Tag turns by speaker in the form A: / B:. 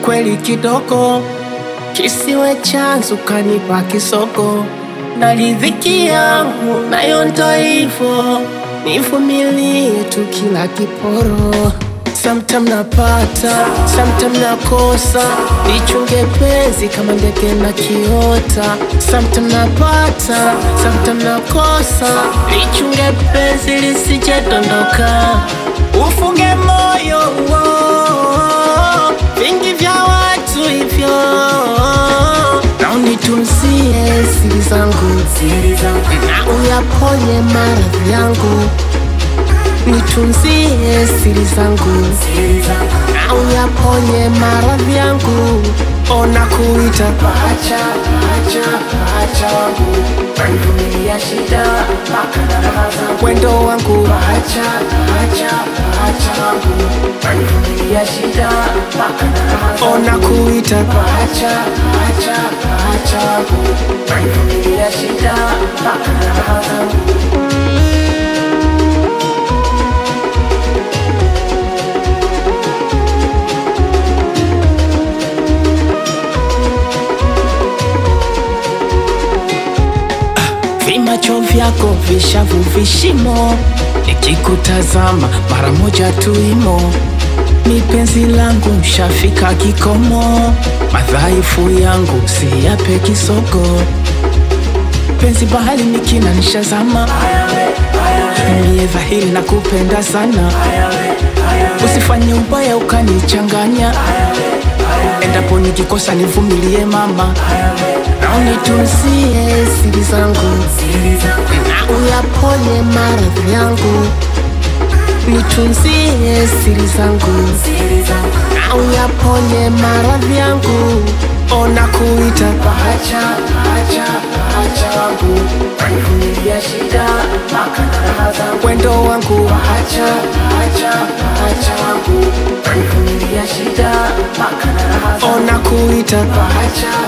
A: kweli kidogo, kisiwe chanzo kanipa kisoko, na riziki yangu nayo ndo hivyo, nivumilie tu kila kiporo. Sometime napata, sometime nakosa, nichunge penzi kama ndege na kiota. Sometime napata, sometime nakosa, nichunge penzi lisije dondoka. Ufunge moyo vingi vya watu hivyo, na unitunzie siri zangu, na uyaponye maradhi yangu. Nitunzie siri zangu, na uyaponye maradhi yangu. Ona kuita pacha, pacha, pacha wangu, wanivumilia shida mpaka na raha zangu. Wendo wangu pacha, pacha, pacha wangu, wanivumilia shida mpaka na raha zangu. Ona kuita pacha, pacha, pacha wangu, wanivumilia shida mpaka na raha zangu. Vimacho vyako vishavu vishimo, nikikutazama mara moja tu imo. Ni penzi langu shafika kikomo, madhaifu yangu siyape kisogo. Penzi bahari nikina nishazama, niye dhahiri na kupenda sana. Usifanye ubaya ukanichanganya, endapo nikikosa nivumilie mama. Na unitunzie siri zangu, na uyaponye maradhi yangu. Nitunzie siri zangu, na uyaponye maradhi yangu. Ona kuita pacha, pacha, pacha wangu, wanivumilia shida mpaka na raha zangu. Wendo wangu pacha, pacha, pacha wangu, wanivumilia shida mpaka na raha zangu. Ona kuita pacha,